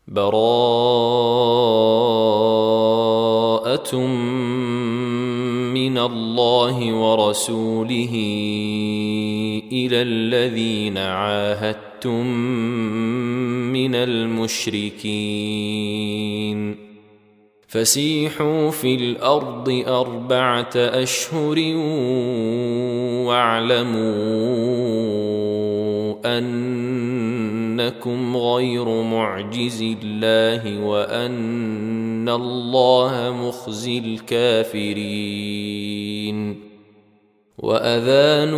براءة من الله ورسوله إلى الذين عاهدتم من المشركين فسيحوا في الأرض 4 أشهر واعلموا أنكم غير معجز الله وأن الله مخزي الكافرين وأذان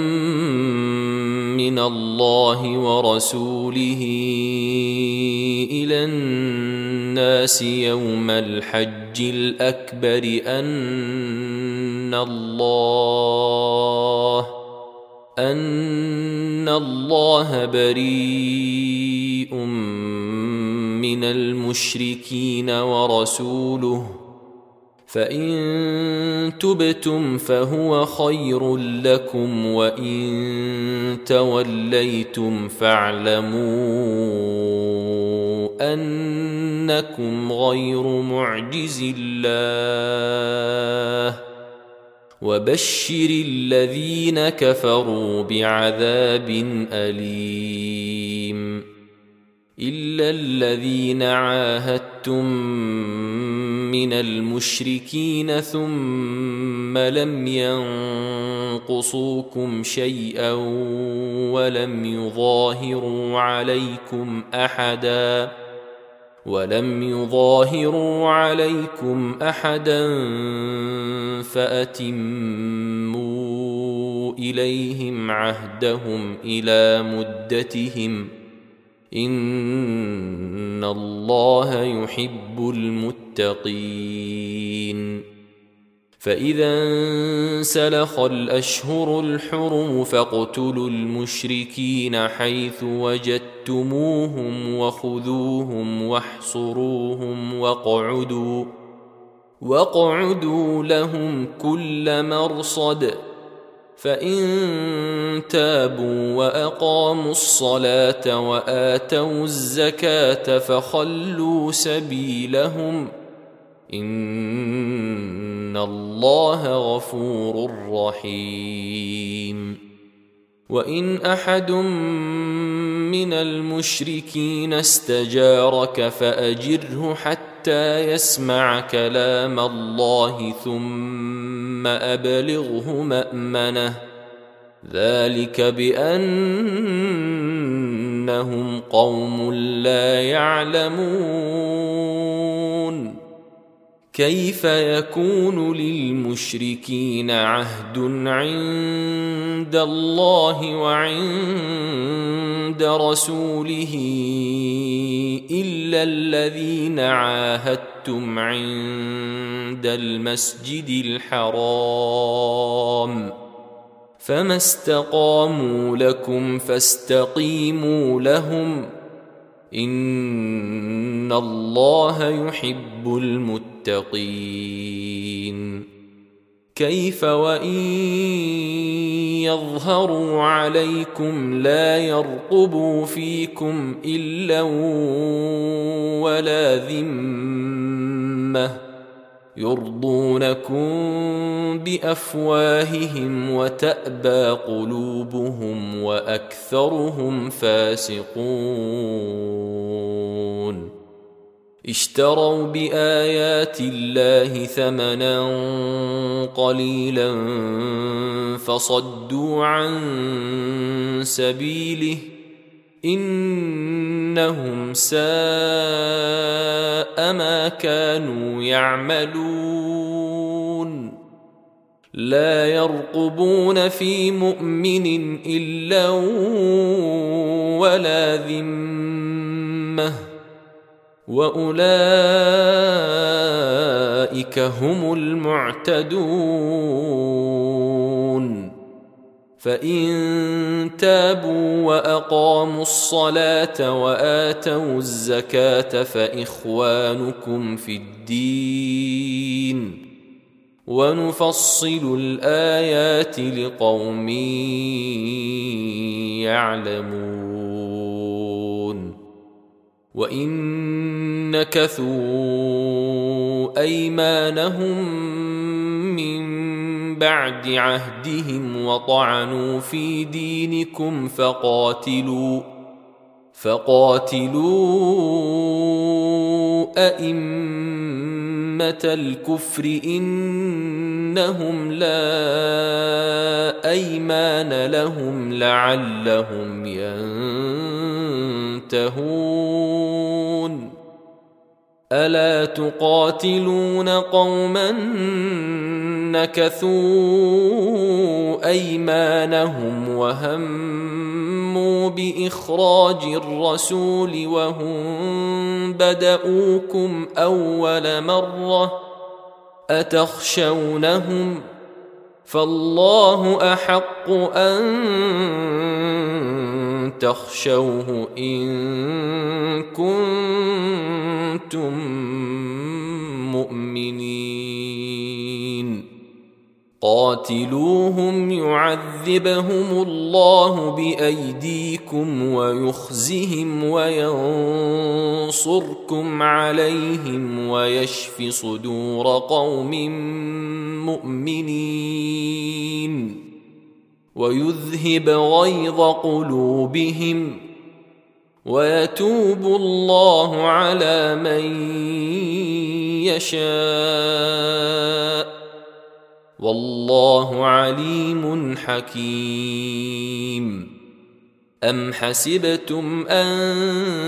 من الله ورسوله إلى الناس يوم الحج الأكبر أن الله بريء من المشركين ورسوله فإن تبتم فهو خير لكم وإن توليتم فاعلموا أنكم غير معجز الله وبشر الذين كفروا بعذاب أليم إلا الذين عاهدتم من المشركين ثم لم ينقصوكم شيئا ولم يظاهروا عليكم أحدا فأتموا إليهم عهدهم إلى مدتهم إن الله يحب المتقين فإذا انسلخ الأشهر الحرم فاقتلوا المشركين حيث وجدتموهم وخذوهم واحصروهم واقعدوا لهم كل مرصد فإن تابوا وأقاموا الصلاة وآتوا الزكاة فخلوا سبيلهم إن الله غفور رحيم وإن أحد من المشركين استجارك فأجره حتى يسمع كلام الله ثم أبلغه مأمنه ذلك بأنهم قوم لا يعلمون كيف يكون للمشركين عهد عند الله وعند رسوله إلا الذين عاهدتم عند المسجد الحرام فما استقاموا لكم فاستقيموا لهم إن الله يحب المتقين كيف وإن يظهروا عليكم لا يرقبوا فيكم إلا ولا ذمة يرضونكم بأفواههم وتأبى قلوبهم وأكثرهم فاسقون اشتروا بآيات الله ثمنا قليلا فصدوا عن سبيله إنهم ساء ما كانوا يعملون لا يرقبون في مؤمن إلا ولا ذمة وأولئك هم المعتدون فإن تابوا وأقاموا الصلاة وآتوا الزكاة فإخوانكم في الدين ونفصل الآيات لقوم يعلمون وإن نكثوا أيمانهم من بعد عهدهم وطعنوا في دينكم فقاتلوا أئمة الكفر إنهم لا أيمان لهم لعلهم ينتهون. ألا تقاتلون قوما نكثوا أيمانهم وهموا بإخراج الرسول وهم بدؤوكم أول مرة أتخشونهم فالله أحق أن تخشوه إن كنتم مؤمنين. قاتلوهم يعذبهم الله بأيديكم ويخزهم وينصركم عليهم ويشف صدور قوم مؤمنين ويذهب غيظ قلوبهم ويتوب الله على من يشاء والله عليم حكيم. أم حسبتم أن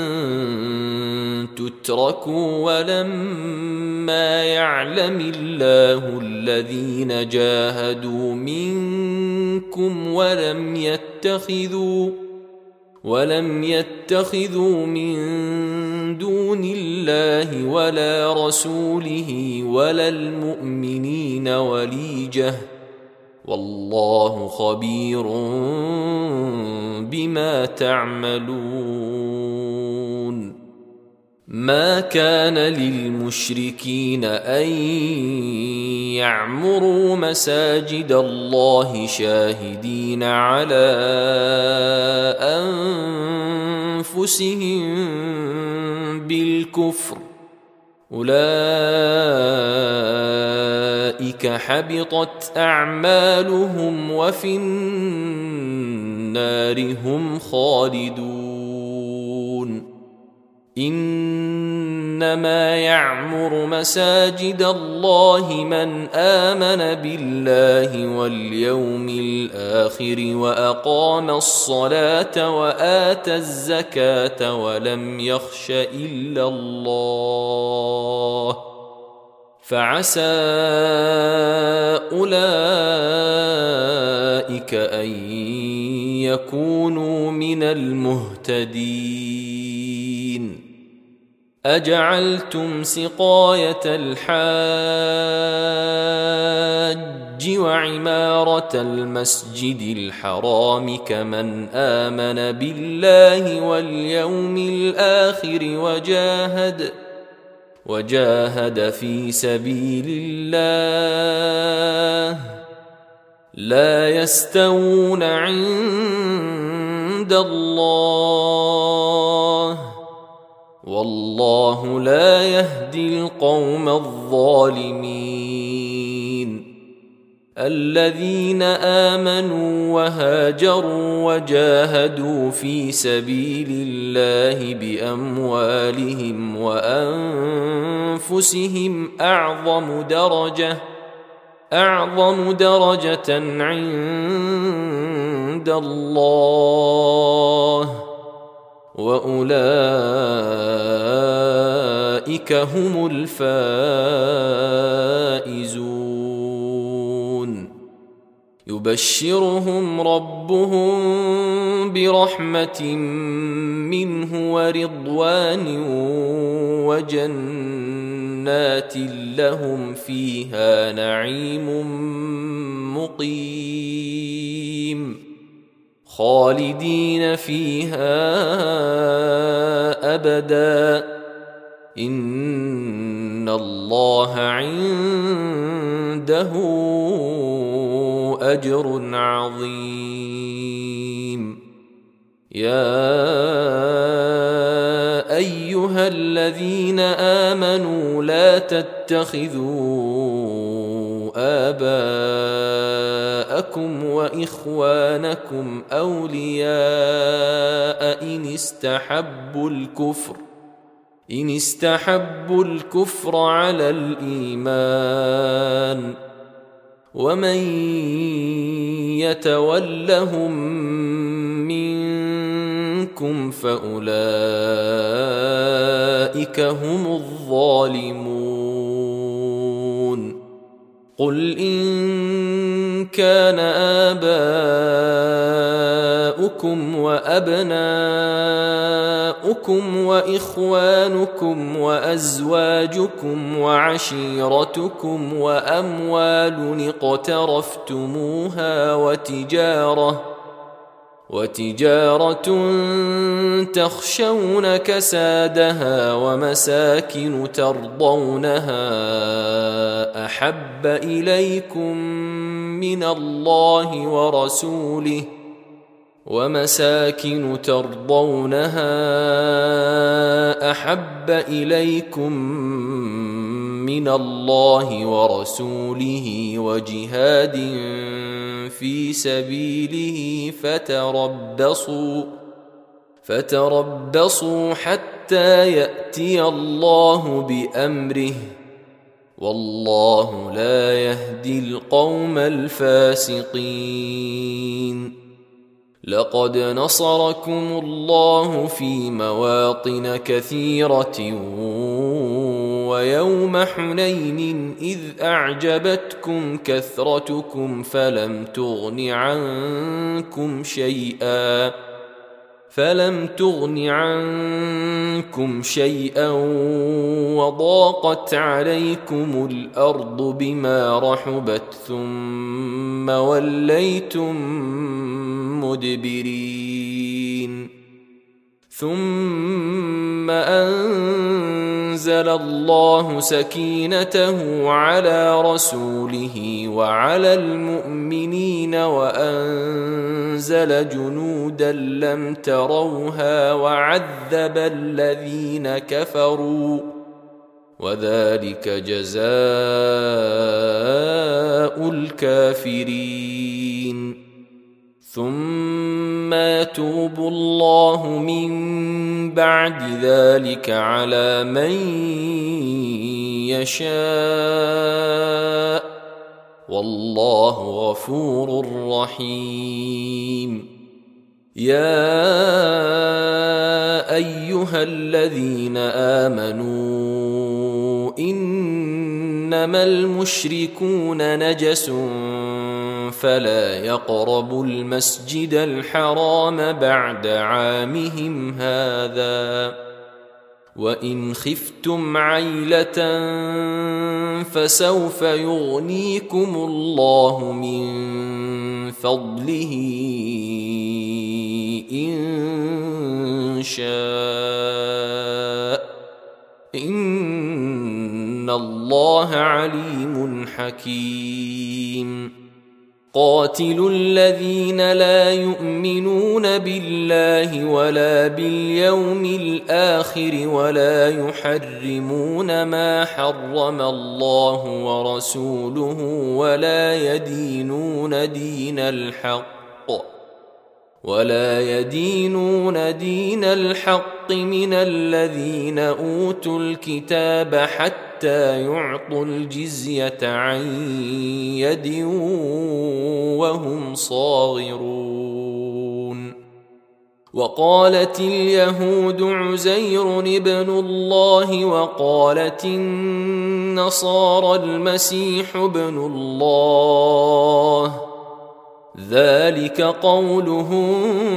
تتركوا ولما يعلم الله الذين جاهدوا منكم ولم يتخذوا من دون الله ولا رسوله ولا المؤمنين وليجة والله خبير بما تعملون. ما كان للمشركين أن يعمروا مساجد الله شاهدين على أنفسهم بالكفر أولئك حبطت أعمالهم وفي النار هم خالدون. إنما يعمر مساجد الله من آمن بالله واليوم الآخر وأقام الصلاة وآتى الزكاة ولم يخش إلا الله فعسى أولئك أن يكونوا من المهتدين. أجعلتم سقاية الحاج وعمارة المسجد الحرام كمن آمن بالله واليوم الآخر وجاهد في سبيل الله لا يستوون عند الله والله لا يهدي القوم الظالمين. الذين آمنوا وهاجروا وجاهدوا في سبيل الله بأموالهم وأنفسهم أعظم درجة عند الله وأولئك هم الفائزون. يبشرهم ربهم برحمة منه ورضوان وجنات لهم فيها نعيم مقيم خالدين فيها أبدا إن الله عنده أجر عظيم. يا أيها أيها الذين آمنوا لا تتخذوا آباءكم وإخوانكم أولياء إن استحبوا الكفر على الإيمان ومن يتولهم منكم فأولئك هم الظالمون قل إن كان آباؤكم وأبناؤكم وإخوانكم وأزواجكم وعشيرتكم وأموال اقترفتموها وتجارة تخشون كسادها ومساكن ترضونها أحب إليكم من الله ورسوله وجهاد في سبيله فتربصوا حتى يأتي الله بأمره والله لا يهدي القوم الفاسقين لقد نصركم الله في مواطن كثيرة ويوم حنين إذ أعجبتكم كثرتكم فلم تغن عنكم شيئا وضاقت عليكم الأرض بما رحبت ثم وليتم مدبرين ثم أنزل الله سكينته على رسوله وعلى المؤمنين وأنزل جنودا لم تروها وعذب الذين كفروا وذلك جزاء الكافرين ثم يتوب الله من بعد ذلك على من يشاء والله غفور رحيم يا أيها الذين آمنوا إنما المشركون نجس فلا يقربوا المسجد الحرام بعد عامهم هذا وإن خفتم عيلة فسوف يغنيكم الله من فضله إن شاء إن الله عليم حكيم قاتلوا الذين لا يؤمنون بالله ولا باليوم الآخر ولا يحرمون ما حرم الله ورسوله ولا يدينون دين الحق من الذين أوتوا الكتاب حتى يعطوا الجزية عن يد وهم صاغرون وقالت اليهود عزير ابن الله وقالت النصارى المسيح ابن الله ذلك قولهم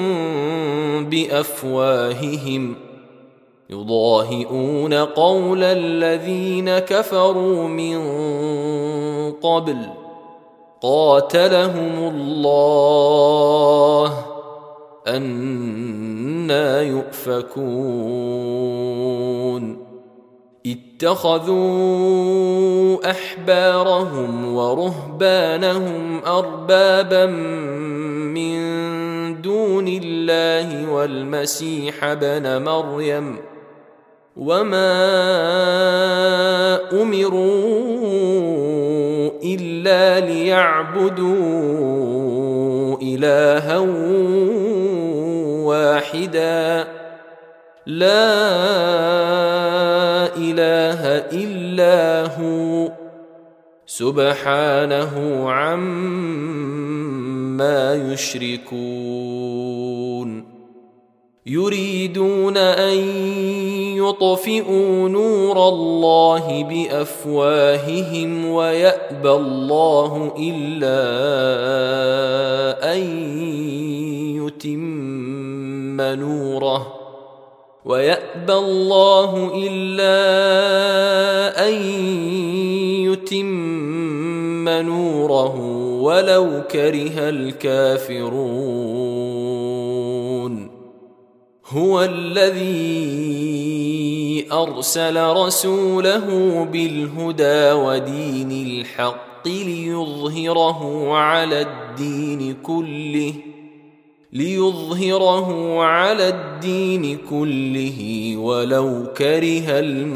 بأفواههم يضاهئون قول الذين كفروا من قبل قاتلهم الله أنى يؤفكون اتخذوا أحبارهم ورهبانهم أربابا من دون الله والمسيح ابن مريم وما أمروا إلا ليعبدوا إلها واحدا لا إله إلا هو سبحانه عما يشركون يريدون أن يطفئوا نور الله بأفواههم ويأبى الله إلا أن يتم نوره ولو كره الكافرون هو الذي أرسل رسوله بالهدى ودين الحق ليظهره على الدين كله ولو كره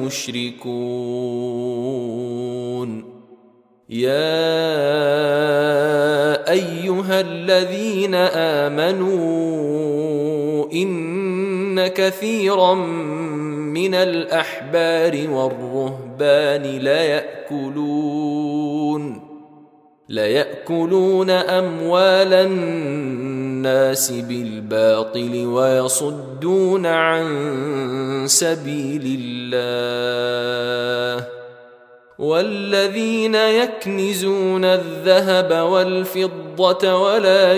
المشركون يا أيها الذين آمنوا إن كثيرا من الأحبار والرهبان ليأكلون أموال الناس بالباطل ويصدون عن سبيل الله والذين يكنزون الذهب والفضة ولا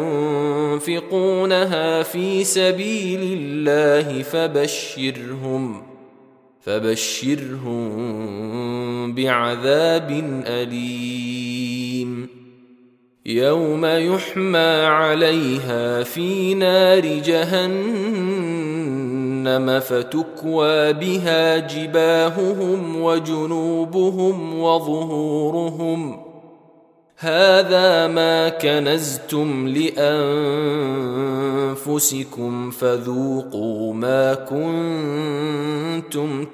ينفقونها في سبيل الله فبشرهم بعذاب أليم يوم يحمى عليها في نار جهنم فتكوى بها جباههم وجنوبهم وظهورهم هذا ما كنزتم لأنفسكم فذوقوا ما كنتم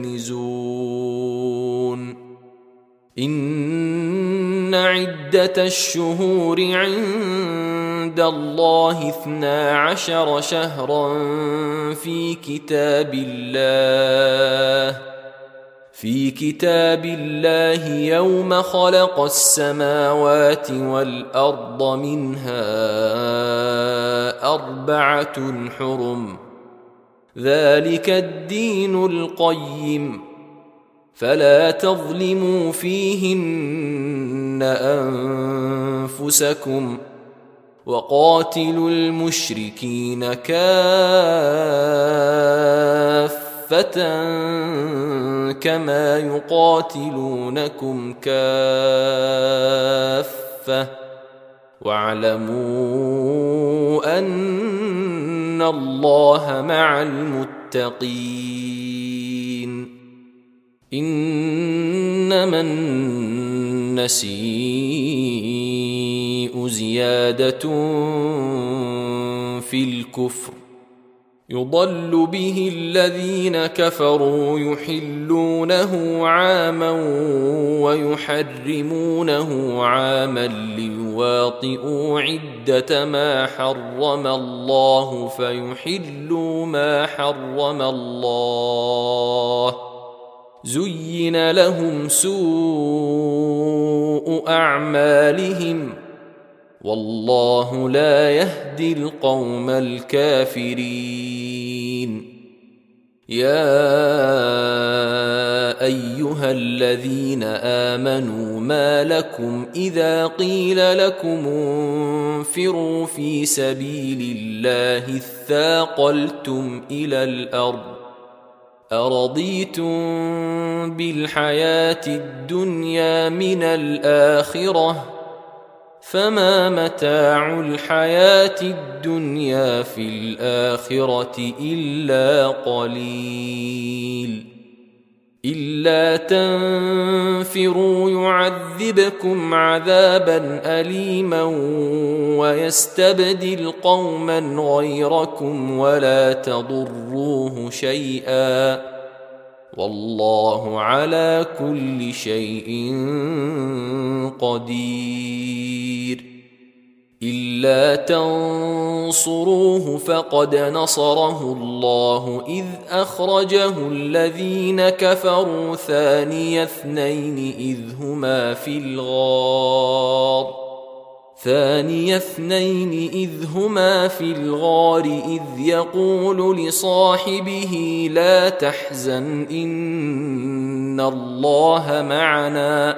تكنزون إن عدة الشهور عند الله 12 شهرا في كتاب الله يوم خلق السماوات والأرض منها 4 حرم ذلك الدين القيم فلا تظلموا فيهن أنفسكم وقاتلوا المشركين كافة كما يقاتلونكم كافة واعلموا أن الله مع المتقين إنما النسيء زيادة في الكفر يضل به الذين كفروا يحلونه عاما ويحرمونه عاما ليواطئوا عدة ما حرم الله فيحلوا ما حرم الله زين لهم سوء أعمالهم والله لا يهدي القوم الكافرين يا أيها الذين آمنوا ما لكم إذا قيل لكم انفروا في سبيل الله اثاقلتم إلى الأرض أرضيتم بالحياة الدنيا من الآخرة فما متاع الحياة الدنيا في الآخرة إلا قليل إلا تنفروا يعذبكم عذابا أليما ويستبدل قوما غيركم ولا تضروه شيئا والله على كل شيء قدير. إلا تنصروه فقد نصره الله إذ أخرجه الذين كفروا ثاني اثنين إذ هما في الغار إذ يقول لصاحبه لا تحزن إن الله معنا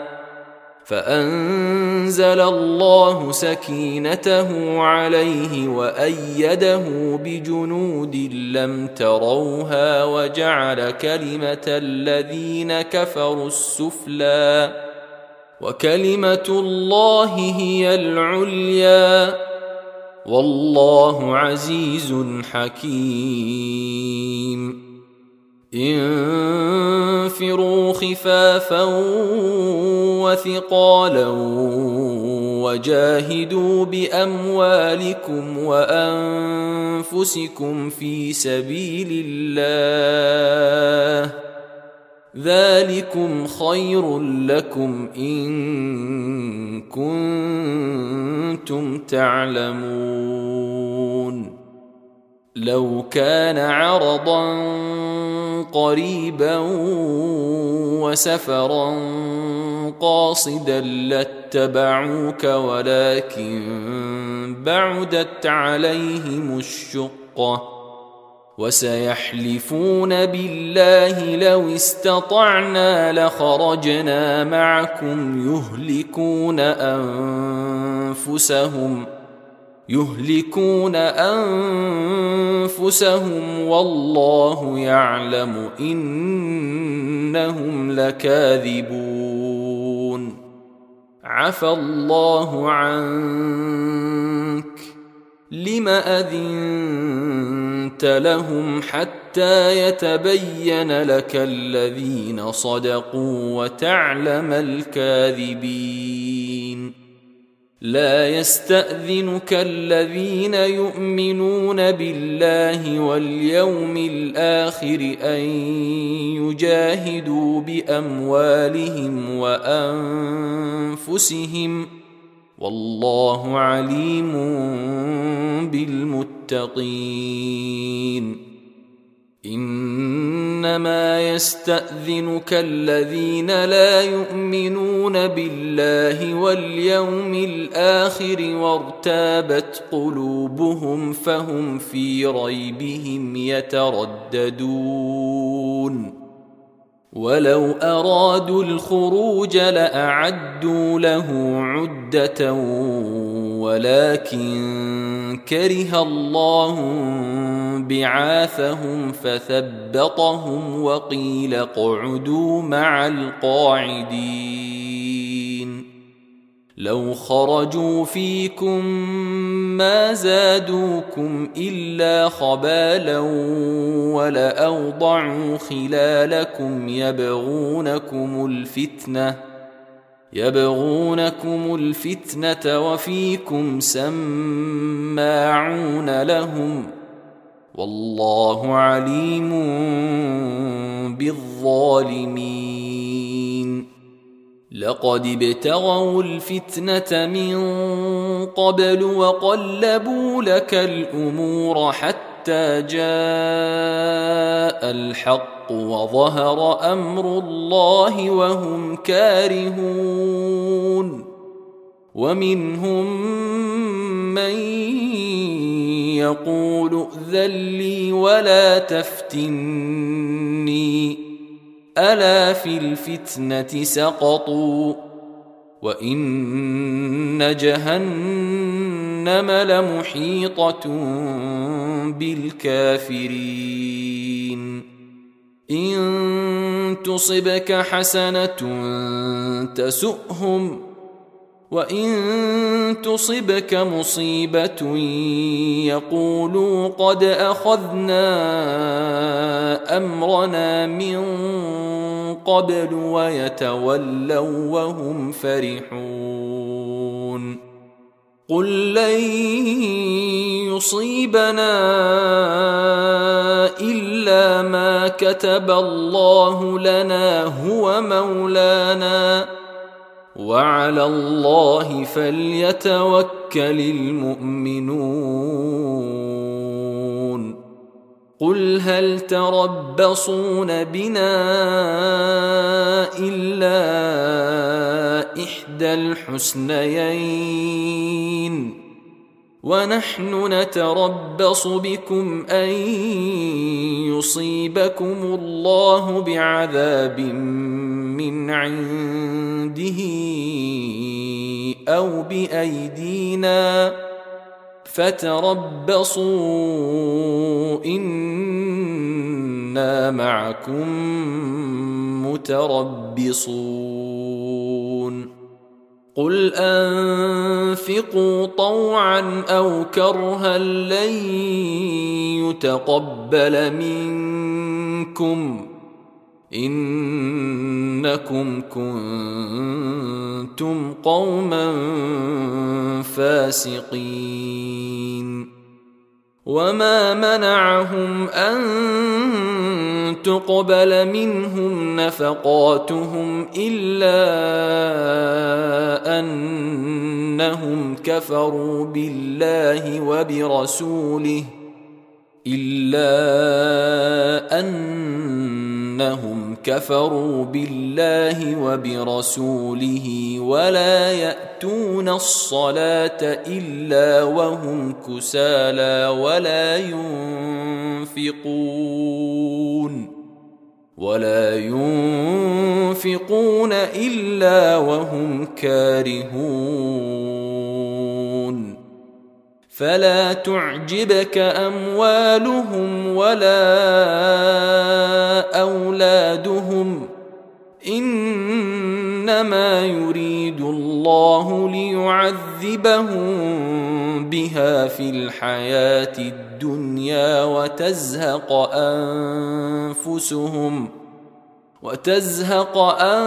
فأنزل الله سكينته عليه وأيده بجنود لم تروها وجعل كلمة الذين كفروا السفلى وكلمة الله هي العليا والله عزيز حكيم. انفروا خفافا وثقالا وجاهدوا بأموالكم وأنفسكم في سبيل الله ذلكم خير لكم إن كنتم تعلمون. لو كان عرضا قريبا وسفرا قاصدا لاتبعوك ولكن بعدت عليهم الشقة وسيحلفون بالله لو استطعنا لخرجنا معكم يهلكون أنفسهم والله يعلم إنهم لكاذبون. عفى الله عنك لم أذنت لهم حتى يتبين لك الذين صدقوا وتعلم الكاذبين. لا يستأذنك الذين يؤمنون بالله واليوم الآخر أن يجاهدوا بأموالهم وأنفسهم والله عليم بالمتقين. إنما يستأذنك الذين لا يؤمنون بالله واليوم الآخر وارتابت قلوبهم فهم في ريبهم يترددون. ولو أرادوا الخروج لأعدوا له عدة ولكن كره الله بعاثهم فثبطهم وقيل اقعدوا مع القاعدين. لو خرجوا فيكم ما زادوكم إلا خبالا ولأوضعوا خلالكم يبغونكم الفتنة وفيكم سماعون لهم والله عليم بالظالمين. لقد ابتغوا الفتنة من قبل وقلبوا لك الأمور حتى جاء الحق وظهر أمر الله وهم كارهون. ومنهم من يقول ائذن لي ولا تفتني ألا في الفتنة سقطوا وإن جهنم لمحيطة بالكافرين. إن تصبك حسنة تسؤهم وإن تصبك مصيبة يقولوا قد أخذنا أمرنا من قبل ويتولوا وهم فرحون. قل لن يصيبنا إلا ما كتب الله لنا هو مولانا وعلى الله فليتوكل المؤمنون قل هل تربصون بنا إلا إحدى الحسنيين ونحن نتربص بكم أن يصيبكم الله بعذاب من عنده أو بأيدينا فتربصوا إنا معكم متربصون قل أنفقوا طوعا أو كرها لن يتقبل منكم إنكم كنتم قوما فاسقين وما منعهم أن تقبل منهم نفقاتهم إلا أنهم كفروا بالله وبرسوله ولا يأتون الصلاة إلا وهم كسالى ولا ينفقون إلا وهم كارهون فلا تعجبك أموالهم ولا أولادهم إنما يريد الله ليعذبهم بها في الحياة الدنيا وتزهق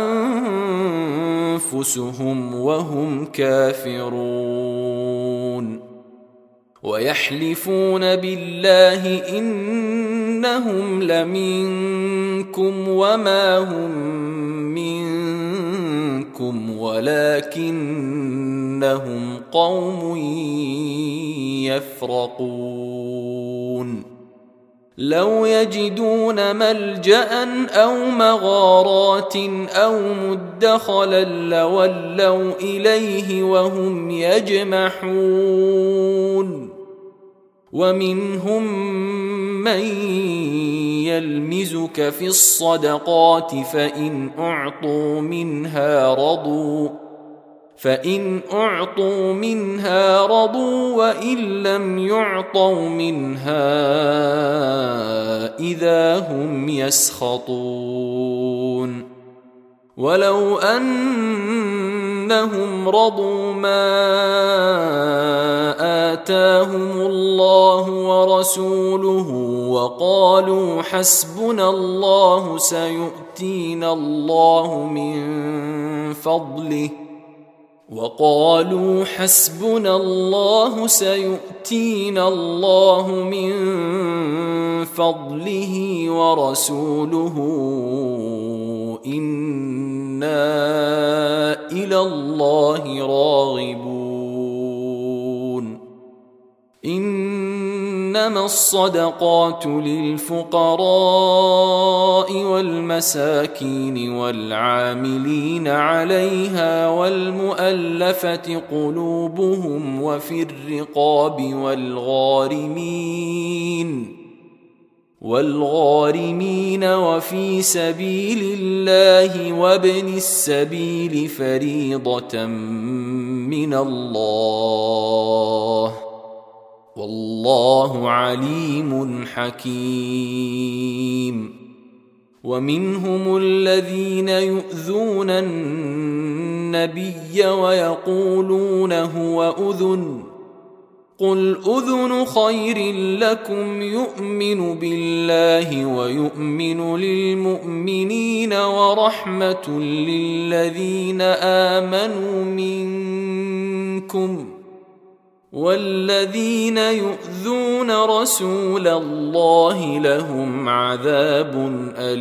أنفسهم وهم كافرون ويحلفون بالله إنهم لمنكم وما هم منكم ولكنهم قوم يفرقون لو يجدون ملجأ أو مغارات أو مدخلا لولوا إليه وهم يجمحون ومنهم من يلمزك في الصدقات فإن أعطوا منها رضوا وإن لم يعطوا منها إذا هم يسخطون ولو أنهم رضوا ما آتاهم الله ورسوله وقالوا حسبنا الله سيؤتينا الله من فضله ورسوله إنا إلى الله راغبون إنما الصدقات للفقراء والمساكين والعاملين عليها والمؤلفة قلوبهم وفي الرقاب والغارمين وفي سبيل الله وابن السبيل فريضة من الله والله عليم حكيم ومنهم الذين يؤذون النبي ويقولون هو أذن قل أذن خير لكم يؤمن بالله ويؤمن للمؤمنين ورحمة للذين آمنوا منكم والذين يؤذون رسول الله لهم عذاب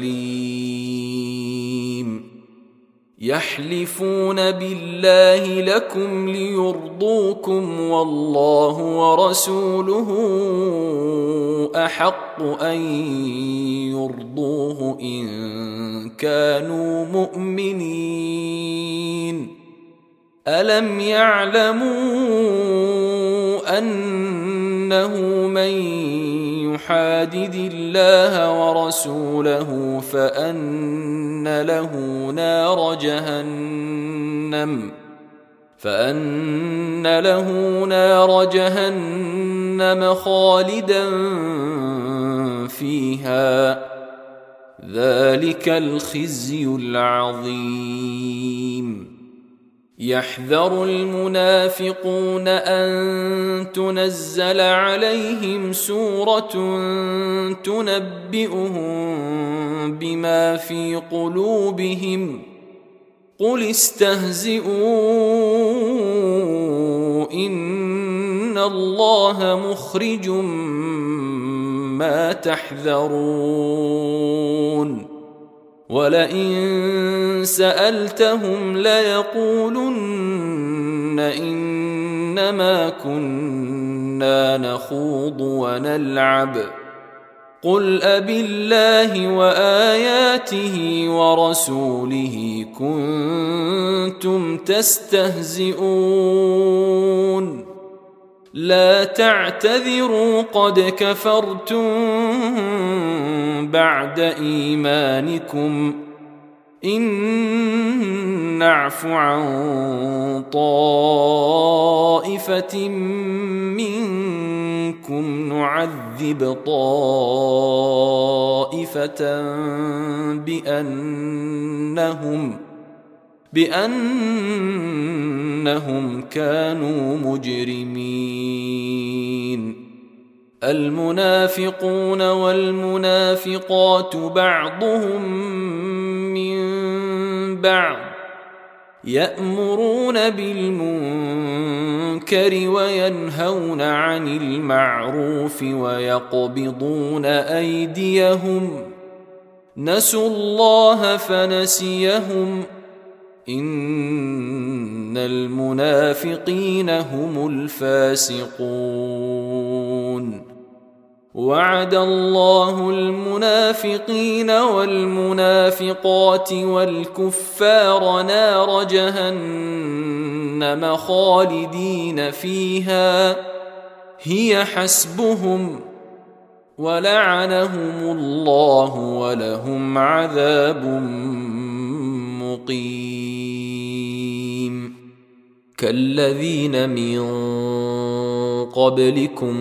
أليم يحلفون بالله لكم ليرضوكم والله ورسوله أحق أن يرضوه إن كانوا مؤمنين ألم يعلموا أنه من يحادد الله ورسوله فأن له نار جهنم خالدا فيها ذلك الخزي العظيم يحذر المنافقون أن تنزل عليهم سورة تنبئهم بما في قلوبهم قل استهزئوا إن الله مخرج ما تحذرون ولئن سألتهم ليقولن إنما كنا نخوض ونلعب قل أبالله وآياته ورسوله كنتم تستهزئون لا تعتذروا قد كفرتم بعد إيمانكم إن نعف عن طائفة منكم نعذب طائفة بأنهم كانوا مجرمين المنافقون والمنافقات بعضهم من بعض يأمرون بالمنكر وينهون عن المعروف ويقبضون أيديهم نسوا الله فنسيهم إن المنافقين هم الفاسقون وعد الله المنافقين والمنافقات والكفار نار جهنم خالدين فيها هي حسبهم ولعنهم الله ولهم عذاب مقيم كالذين من قبلكم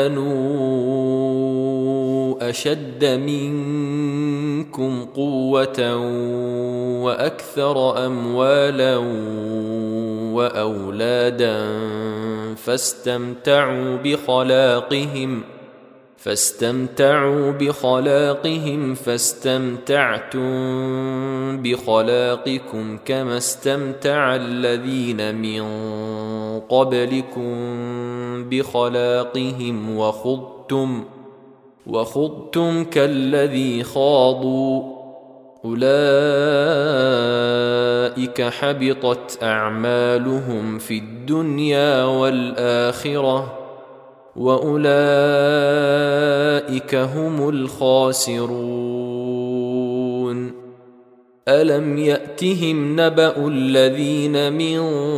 كانوا أشد منكم قوة وأكثر أموالا وأولادا فاستمتعوا بخلاقهم فاستمتعتم بخلاقكم كما استمتع الذين من قبلكم بخلاقهم وخضتم كالذي خاضوا أولئك حبطت أعمالهم في الدنيا والآخرة وأولئك هم الخاسرون ألم يأتهم نبأ الذين من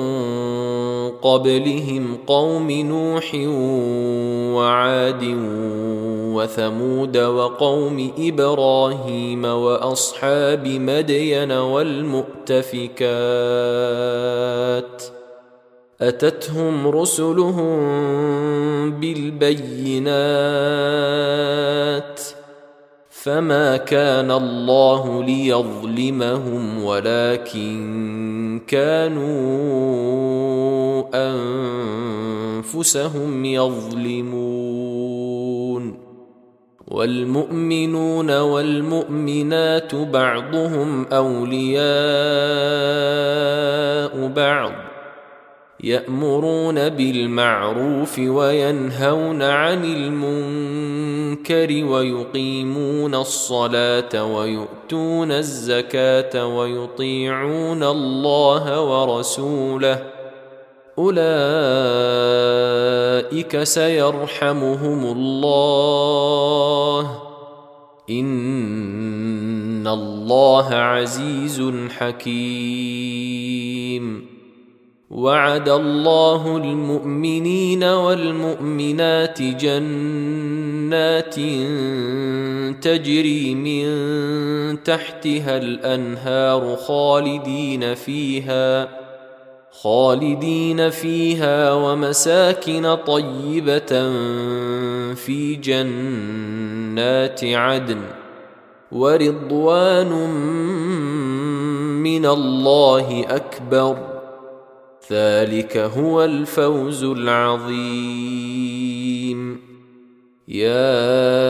قبلهم قوم نوح وعاد وثمود وقوم إبراهيم وأصحاب مدين والمؤتفكات أتتهم رسلهم بالبينات فما كان الله ليظلمهم ولكن كانوا أنفسهم يظلمون والمؤمنون والمؤمنات بعضهم أولياء بعض يأمرون بالمعروف وينهون عن المنكر ويقيمون الصلاة ويؤتون الزكاة ويطيعون الله ورسوله أولئك سيرحمهم الله إن الله عزيز حكيم. وعد الله المؤمنين والمؤمنات جنات تجري من تحتها الأنهار خالدين فيها ومساكن طيبة في جنات عدن ورضوان من الله أكبر ذلك هو الفوز العظيم. يا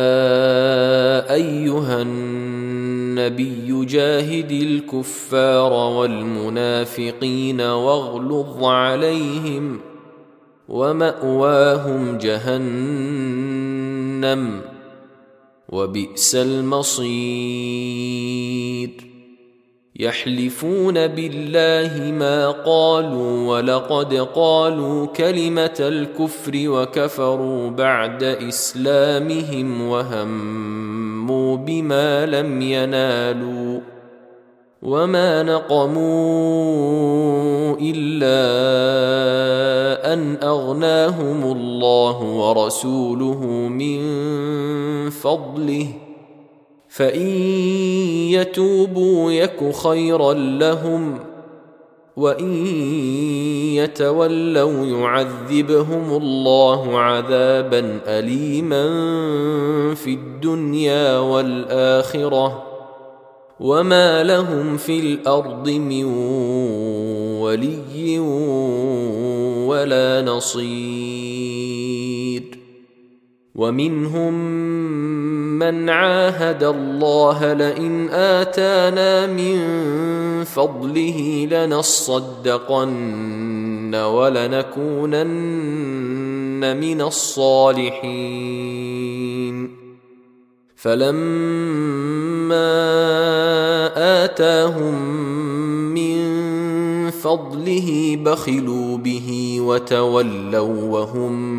أيها النبي جاهد الكفار والمنافقين واغلظ عليهم ومأواهم جهنم وبئس المصير. يحلفون بالله ما قالوا ولقد قالوا كلمة الكفر وكفروا بعد إسلامهم وهموا بما لم ينالوا وما نقموا إلا أن أغناهم الله ورسوله من فضله فإن يتوبوا يك خيرا لهم وإن يتولوا يعذبهم الله عذابا أليما في الدنيا والآخرة وما لهم في الأرض من ولي ولا نصير. ومنهم من عاهد الله لئن آتانا من فضله لنصدقن ولنكونن من الصالحين فلما آتاهم من فضله بخلوا به وتولوا وهم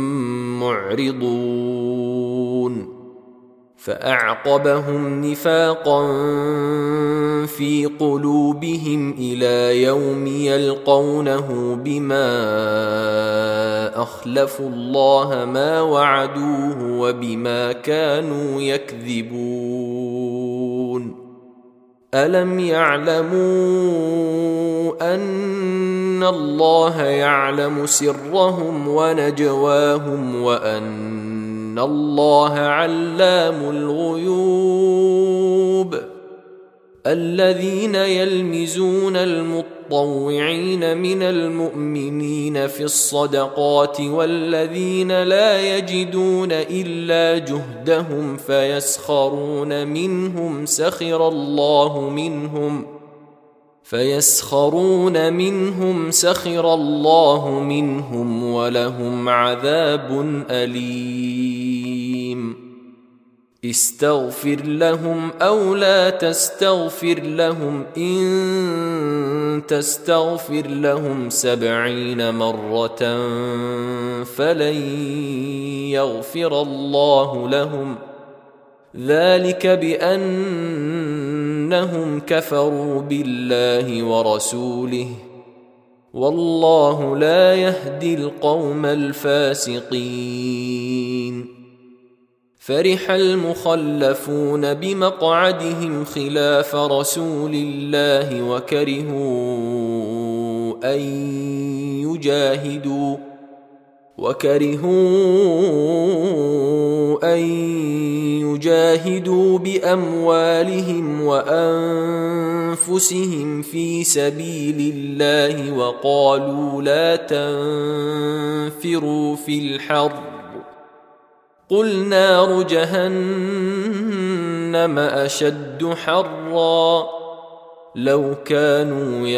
معرضون فأعقبهم نفاقا في قلوبهم إلى يوم يلقونه بما أخلفوا الله ما وعدوه وبما كانوا يكذبون. ألم يعلموا أن الله يعلم سرهم ونجواهم وأن الله علام الغيوب. الذين يلمزون المطوعين من المؤمنين في الصدقات والذين لا يجدون إلا جهدهم فيسخرون منهم سخر الله منهم ولهم عذاب أليم. استغفر لهم أو لا تستغفر لهم إن تستغفر لهم 70 مرة فلن يغفر الله لهم ذلك بأنهم كفروا بالله ورسوله والله لا يهدي القوم الفاسقين. فرح المخلفون بمقعدهم خلاف رسول الله وكرهوا أن يجاهدوا بأموالهم وأنفسهم في سبيل الله وقالوا لا تنفروا في الحر قل نار جهنم أشد حرا لو كانوا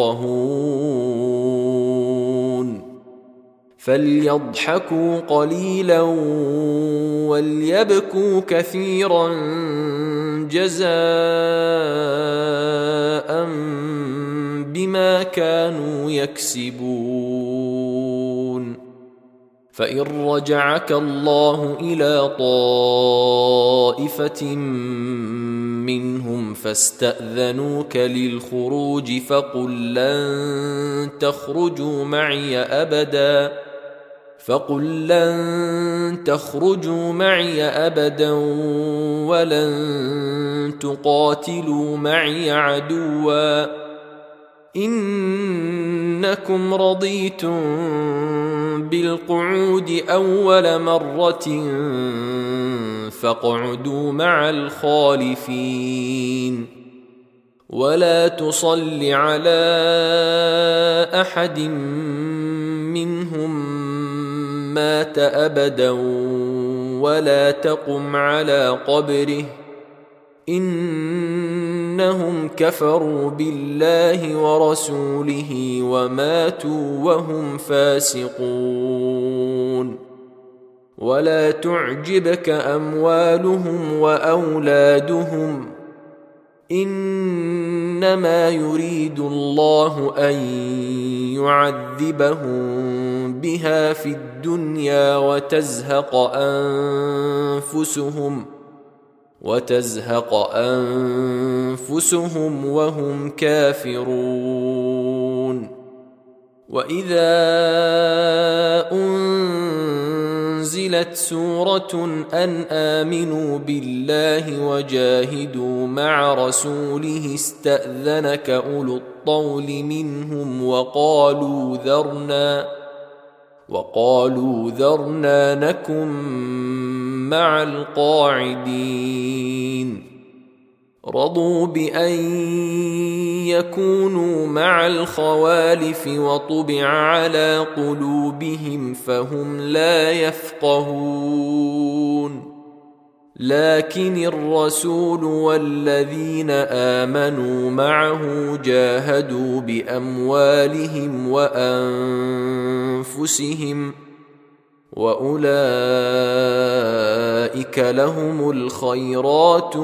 يفقهون فليضحكوا قليلا وليبكوا كثيرا جزاء بما كانوا يكسبون. فإن رجعك الله إلى طائفة منهم فاستأذنوك للخروج فقل لن تخرجوا معي أبدا ولن تقاتلوا معي عدوا إنكم رضيتم بالقعود أول مرة فاقعدوا مع الخالفين ولا تصل على أحد منهم مات أبدا ولا تقم على قبره إنهم كفروا بالله ورسوله وماتوا وهم فاسقون. ولا تعجبك أموالهم وأولادهم إنما يريد الله أن يعذبهم بها في الدنيا وتزهق أنفسهم وهم كافرون. وإذا أنزلت سورة أن آمنوا بالله وجاهدوا مع رسوله استأذنك أولو الطول منهم وقالوا ذرنا نكن مع القاعدين رضوا بأن يكونوا مع الخوالف وطبع على قلوبهم فهم لا يفقهون. لكن الرسول والذين آمنوا معه جاهدوا بأموالهم وأنفسهم وأولئك لهم الخيرات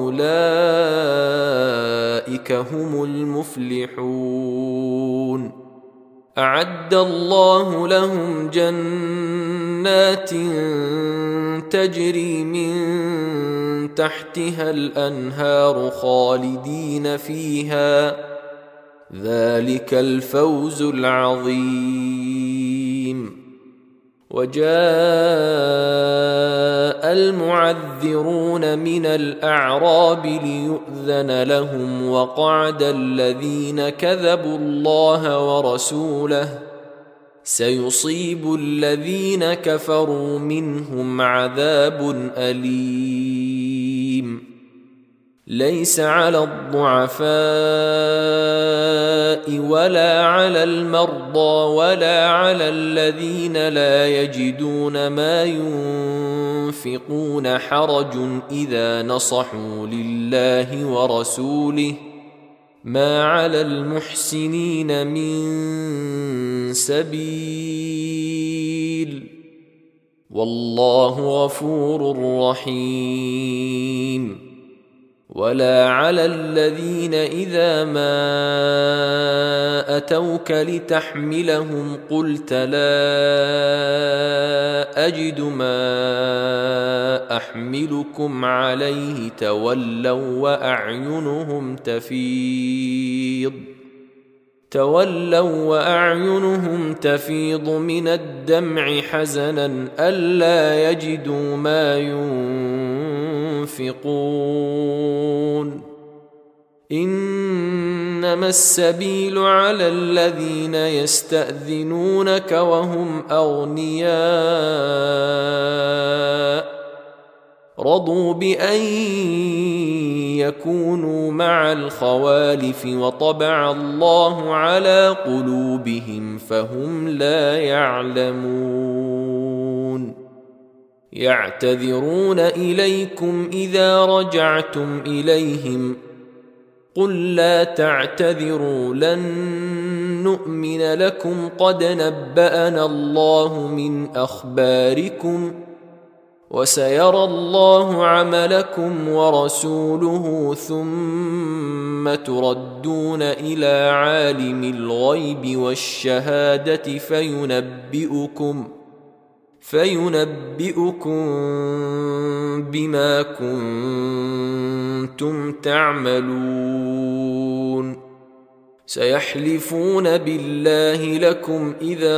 وأولئك هم المفلحون. أعد الله لهم جنات تجري من تحتها الأنهار خالدين فيها ذلك الفوز العظيم. وجاء المعذرون من الأعراب ليؤذن لهم وقعد الذين كذبوا الله ورسوله سيصيب الذين كفروا منهم عذاب أليم. ليس على الضعفاء ولا على المرضى ولا على الذين لا يجدون ما ينفقون حرج إذا نصحوا لله ورسوله ما على المحسنين من سبيل والله غفور رحيم. ولا على الذين إذا ما أتوك لتحملهم قلت لا أجد ما أحملكم عليه تولوا وأعينهم تفيض من الدمع حزنا ألا يجدوا ما ينفقون. إنما السبيل على الذين يستأذنونك وهم أغنياء رضوا بأن يكونوا مع الخوالف وطبع الله على قلوبهم فهم لا يعلمون. يعتذرون إليكم إذا رجعتم إليهم قل لا تعتذروا لن نؤمن لكم قد نبأنا الله من أخباركم وسيرى الله عملكم ورسوله ثم تردون إلى عالم الغيب والشهادة فينبئكم بما كنتم تعملون سيحلفون بالله لكم إذا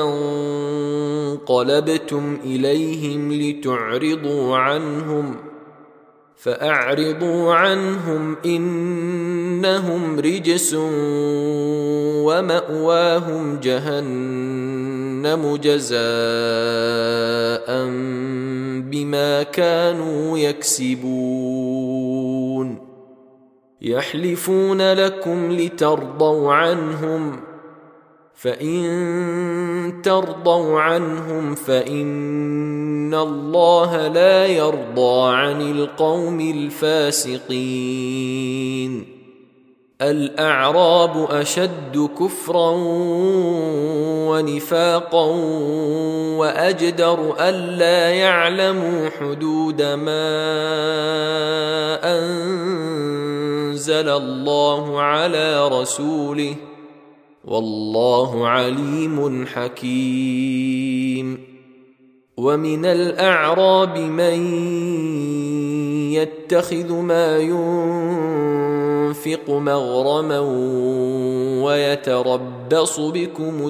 انقلبتم إليهم لتعرضوا عنهم فأعرضوا عنهم إنهم رجس ومأواهم جهنم جزاء بما كانوا يكسبون يحلفون لكم لترضوا عنهم فإن ترضوا عنهم فإن الله لا يرضى عن القوم الفاسقين الأعراب أشد كفرا ونفاقا وأجدر ألا يعلموا حدود ما أنزل الله على رسوله والله عليم حكيم ومن الأعراب من يتخذ ما ينفق مغرما ويتربص بكم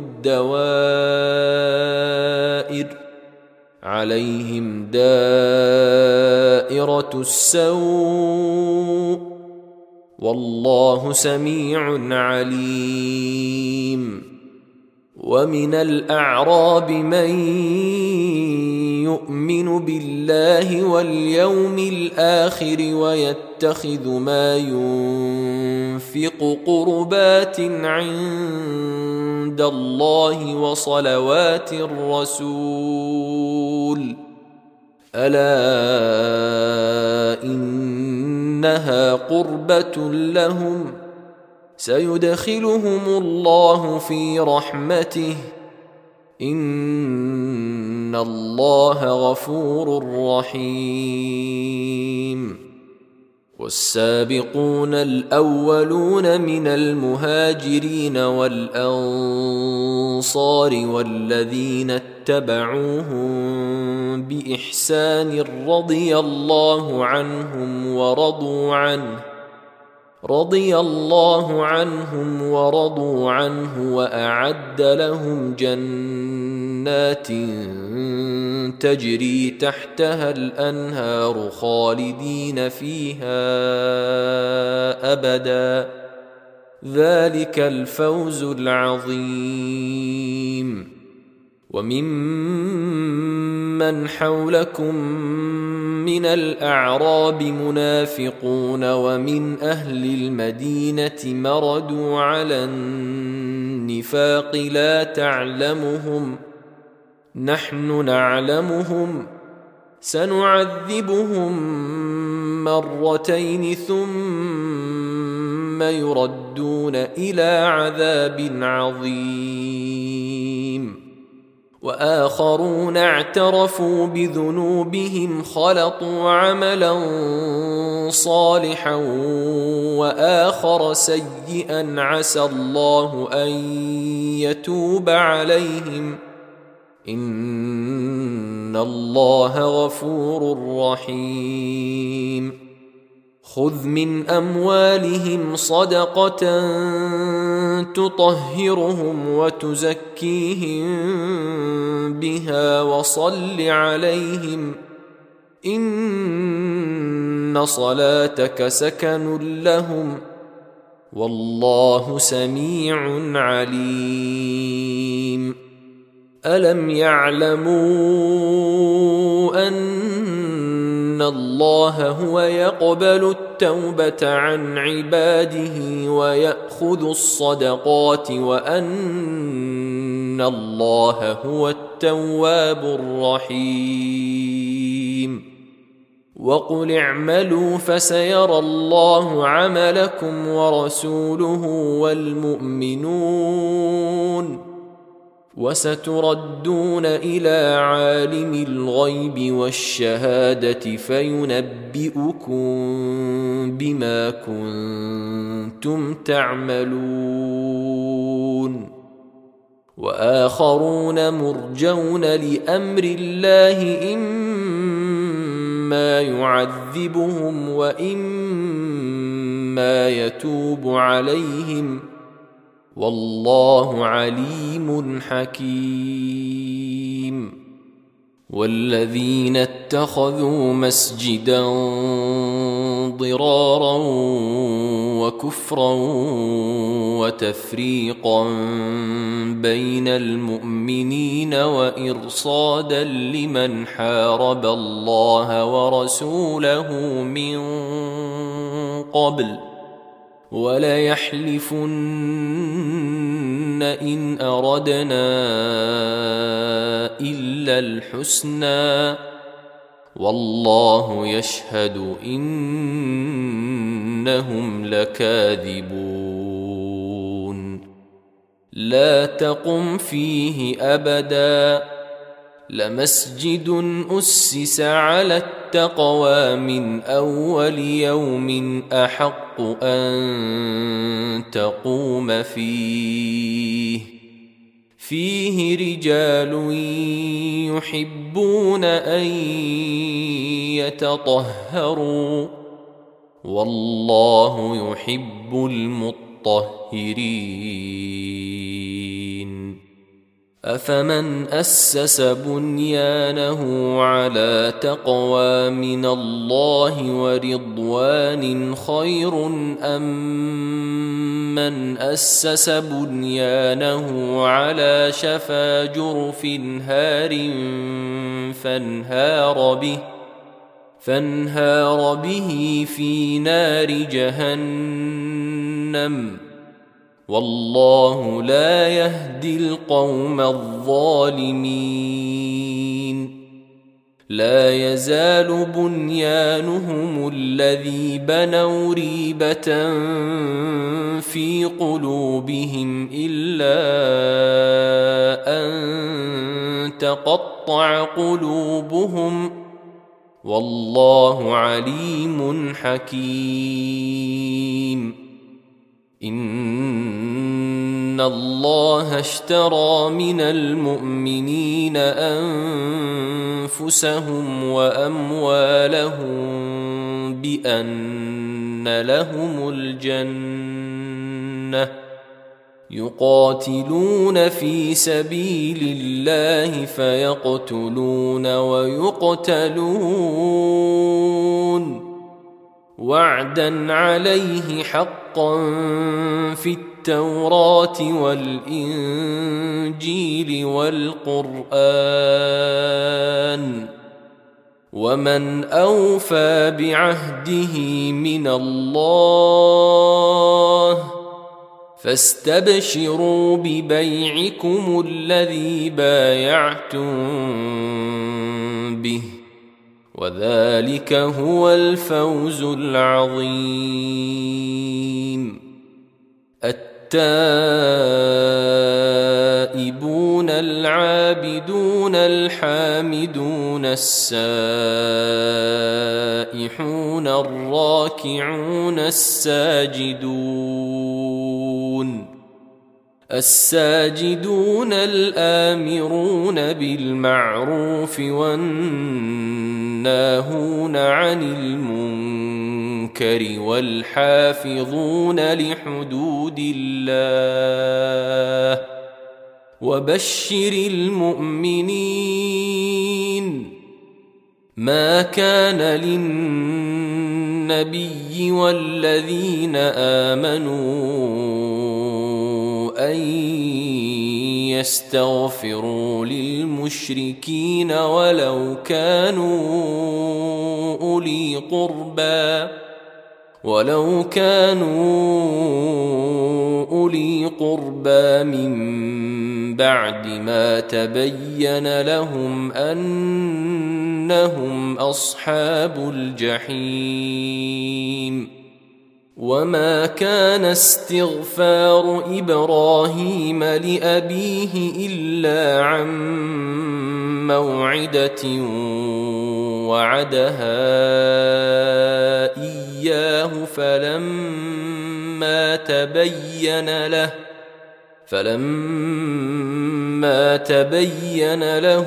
الدوائر عليهم دائرة السوء والله سميع عليم ومن الأعراب من يؤمن بالله واليوم الآخر ويتخذ ما ينفق قربات عند الله وصلوات الرسول ألا إنها قربة لهم سيدخلهم الله في رحمته إن الله غفور رحيم والسابقون الأولون من المهاجرين والأنصار والذين اتبعوهم بإحسان رضي الله عنهم ورضوا عنه وأعد لهم جنات تجري تحتها الأنهار خالدين فيها أبدا ذلك الفوز العظيم وممن حولكم من الأعراب منافقون ومن أهل المدينة مردوا على النفاق لا تعلمهم نحن نعلمهم سنعذبهم مرتين ثم يردون إلى عذاب عظيم وآخرون اعترفوا بذنوبهم خلطوا عملا صالحا وآخر سيئا عسى الله أن يتوب عليهم إن الله غفور رحيم خذ من أموالهم صدقة تطهرهم وتزكيهم بها وصل عليهم إن صلاتك سكن لهم والله سميع عليم ألم يعلموا أن الله هو يقبل التوبة عن عباده ويأخذ الصدقات وأن الله هو التواب الرحيم وقل اعملوا فسيرى الله عملكم ورسوله والمؤمنون وستردون إلى عالم الغيب والشهادة فينبئكم بما كنتم تعملون وآخرون مرجون لأمر الله إما يعذبهم وإما يتوب عليهم والله عليم حكيم والذين اتخذوا مسجدا ضرارا وكفرا وتفريقا بين المؤمنين وإرصادا لمن حارب الله ورسوله من قبل وليحلفن إن أردنا إلا الحسنى والله يشهد إنهم لكاذبون لا تقم فيه أبدا لمسجد أسس على التقوى من أول يوم أحق أن تقوم فيه رجال يحبون أن يتطهروا والله يحب المطهرين أفمن أسس بنيانه على تقوى من الله ورضوان خير أم من أسس بنيانه على شفا جرف هار فانهار به في نار جهنم والله لا يهدي القوم الظالمين لا يزال بنيانهم الذي بنوا ريبة في قلوبهم إلا أن تقطع قلوبهم والله عليم حكيم إن الله اشترى من المؤمنين أنفسهم وأموالهم بأن لهم الجنة يقاتلون في سبيل الله فيقتلون ويقتلون وعدا عليه حقا في التوراة والإنجيل والقرآن ومن أوفى بعهده من الله فاستبشروا ببيعكم الذي بايعتم به وذلك هو الفوز العظيم التائبون العابدون الحامدون السائحون الراكعون الساجدون الآمرون بالمعروف والناهون عن المنكر والحافظون لحدود الله وبشر المؤمنين ما كان للنبي والذين آمنوا أن يستغفروا للمشركين ولو كانوا أولي قربى من بعد ما تبين لهم أنهم أصحاب الجحيم وما كان استغفار إبراهيم لأبيه إلا عن موعدة وعدها إياه فلما تبين له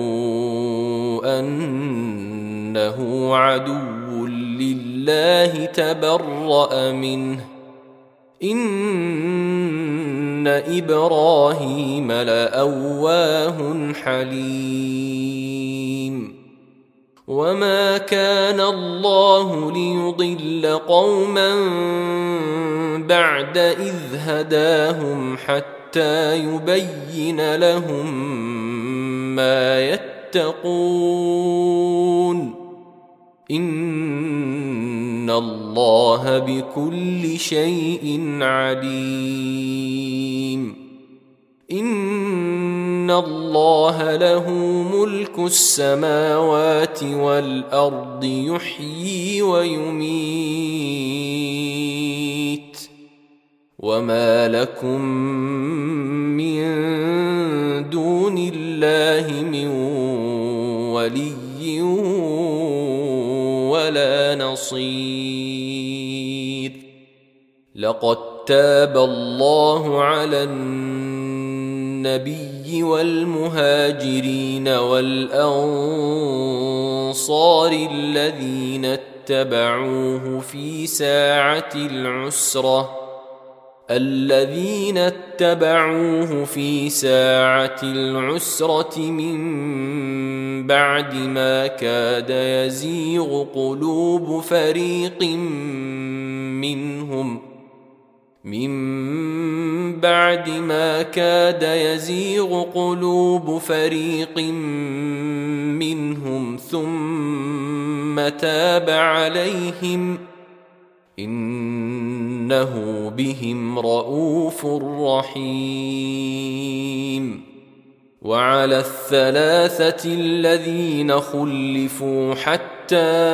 أنه عدو لله تبرأ منه إن إبراهيم لأواه حليم وما كان الله ليضل قوما بعد إذ هداهم حتى يبين لهم ما يتقون إن الله بكل شيء عليم إن الله له ملك السماوات والأرض يحيي ويميت وما لكم من دون الله من ولي ولا نصير لقد تاب الله على النبي والمهاجرين والأنصار الذين اتبعوه في ساعة العسرة من بعد ما كاد يزيغ قلوب فريق منهم ثم تاب عليهم إنه بهم رءوف رحيم وعلى الثلاثة الذين خلفوا حتى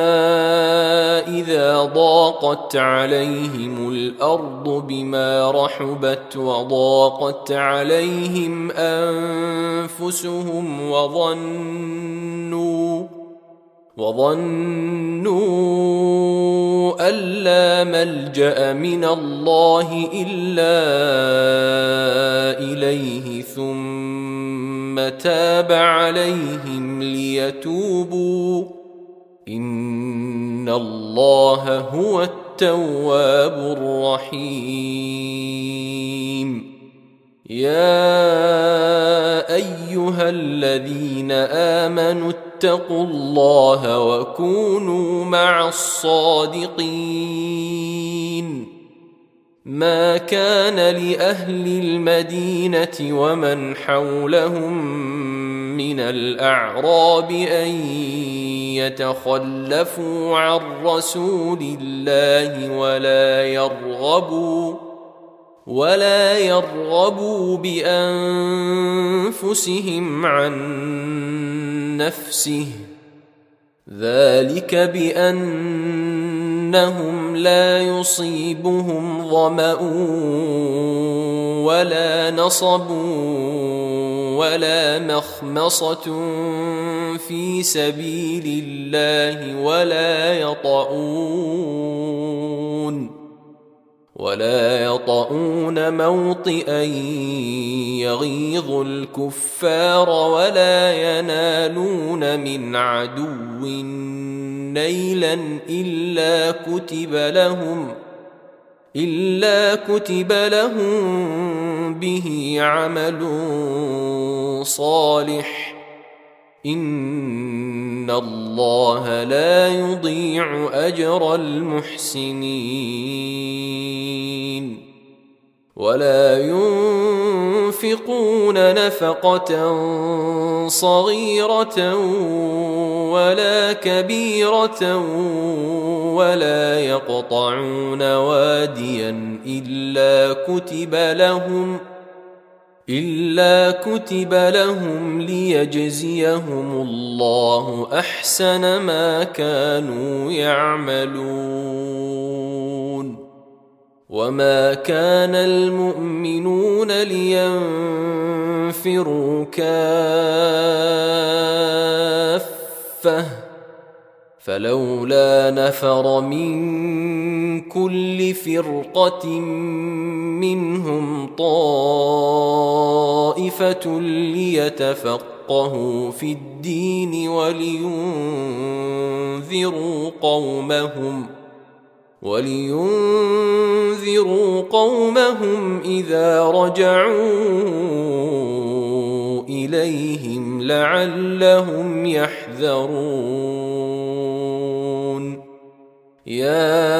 إذا ضاقت عليهم الأرض بما رحبت وضاقت عليهم أنفسهم وظنوا أن لا ملجأ من الله إلا إليه ثم تاب عليهم ليتوبوا إن الله هو التواب الرحيم يا أيها الذين آمنوا اتقوا الله وكونوا مع الصادقين ما كان لأهل المدينة ومن حولهم من الأعراب أن يتخلفوا عن رسول الله ولا يرغبوا بأنفسهم عن نفسه ذلك بأنهم لا يصيبهم ظمأ ولا نصب ولا مخمصة في سبيل الله ولا يطؤون موطئا يغيظ الكفار ولا ينالون من عدو نيلا إلا كتب لهم به عمل صالح إن الله لا يضيع أجر المحسنين ولا ينفقون نفقة صغيرة ولا كبيرة ولا يقطعون واديا إلا كتب لهم ليجزيهم الله أحسن ما كانوا يعملون. وما كان المؤمنون لينفروا كافة فلولا نفر من كل فرقة منهم طائفة ليتفقهوا في الدين ولينذروا قومهم إذا رجعوا إليهم لعلهم يحذرون. يا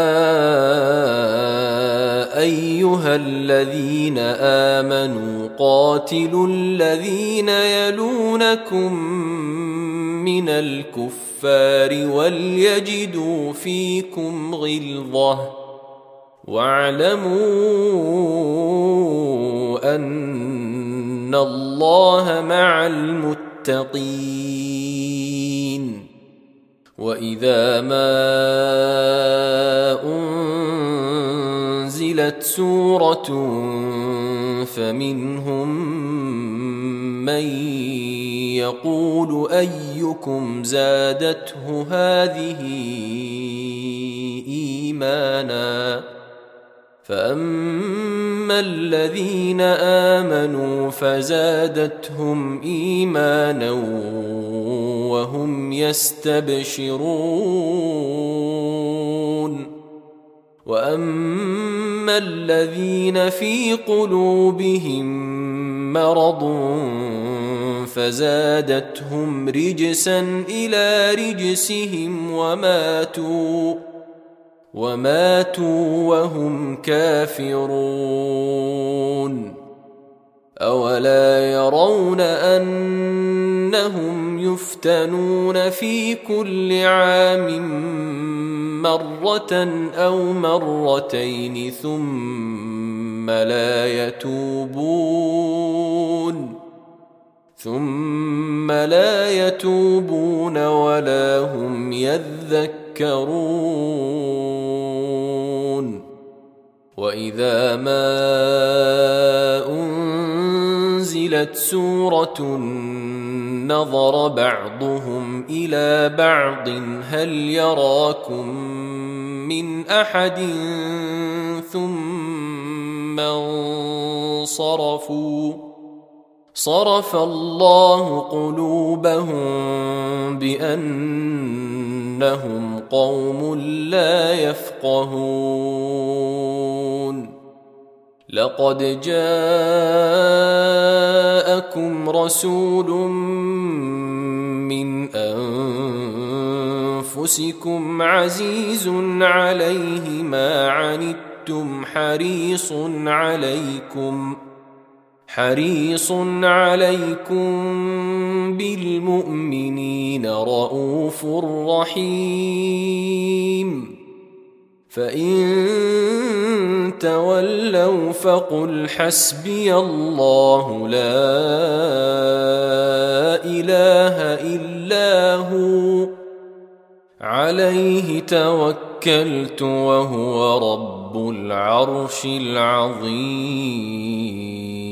أيها الذين آمنوا قاتلوا الذين يلونكم من الكفار وليجدوا فيكم غلظة واعلموا أن الله مع المتقين. وإذا ما أنزلت سورة فمنهم من يقول أيكم زادته هذه إيمانا فأما الذين آمنوا فزادتهم إيمانا وهم يستبشرون. وأما الذين في قلوبهم مرض فزادتهم رجسا إلى رجسهم وماتوا وهم كافرون. أولا يرون أنهم يفتنون في كل عام مرة أو مرتين ثم لا يتوبون ولا هم يذكرون. وإذا ما أنزلت سورة نظر بعضهم إلى بعض هل يراكم من أحد ثم انصرفوا صرف الله قلوبهم بأنهم قوم لا يفقهون. لقد جاءكم رسول من أنفسكم عزيز عليه ما عنتم حريص عليكم بالمؤمنين رؤوف رحيم. فإن تولوا فقل حسبي الله لا إله إلا هو عليه توكلت وهو رب العرش العظيم.